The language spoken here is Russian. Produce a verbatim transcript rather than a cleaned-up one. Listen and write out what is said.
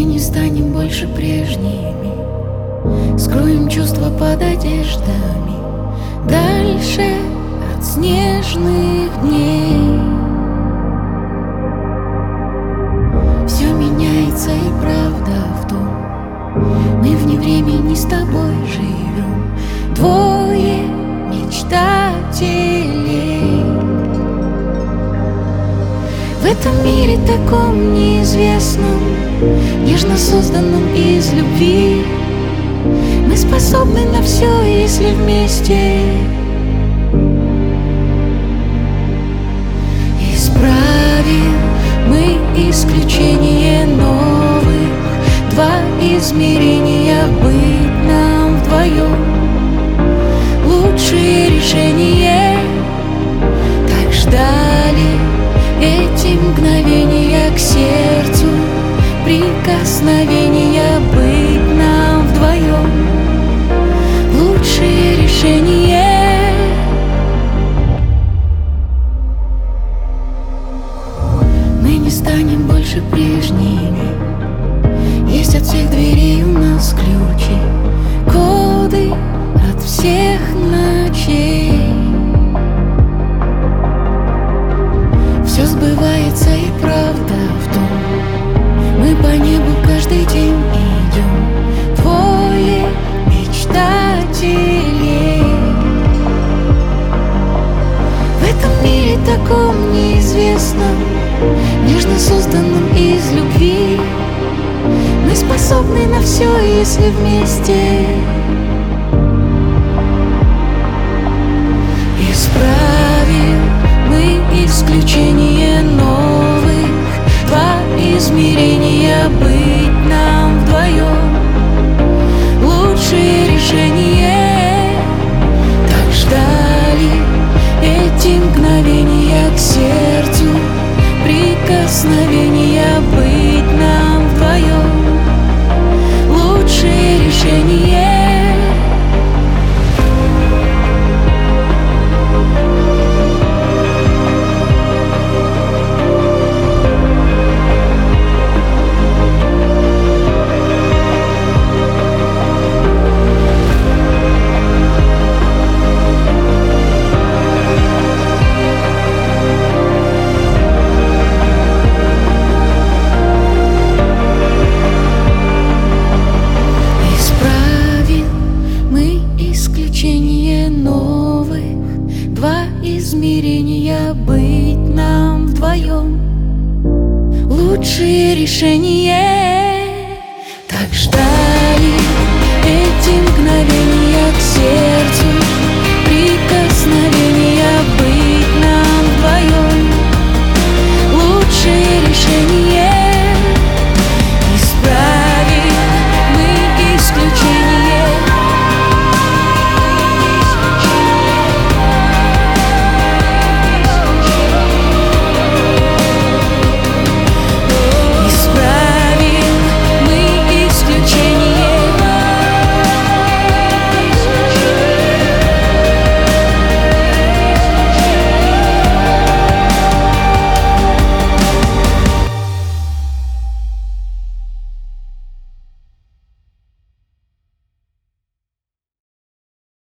не станем больше прежними, скроем чувства под одеждами, дальше от снежных дней. Все меняется, и правда в том, мы вне времени с тобой живем, двое мечтателей. В этом мире таком неизвестном, нежно созданном из любви, мы способны на все, если вместе. Исправим мы исключение новых, два измерения, быть нам вдвоем. Лучшее решение, так ждали эти мгновения, к сердцу прикосновения, быть нам вдвоем. Лучшее решение. Мы не станем больше прежними, есть от всех дверей у нас ключи, коды от всех ночей. Все сбывается, и правда в том, мы по небу каждый день идем, двое мечтателей. В этом мире таком неизвестном, нежно созданном из любви, мы способны на все, если вместе. Исправим мы исключение новых, два измерения, быть нам вдвоем. Лучшее решение, так ждали эти мгновения, к сердцу прикосновения, быть нам вдвоем. Лучшее решение. Измерения, быть нам вдвоем. Лучшее решение, так ждали эти мгновения, к сердцу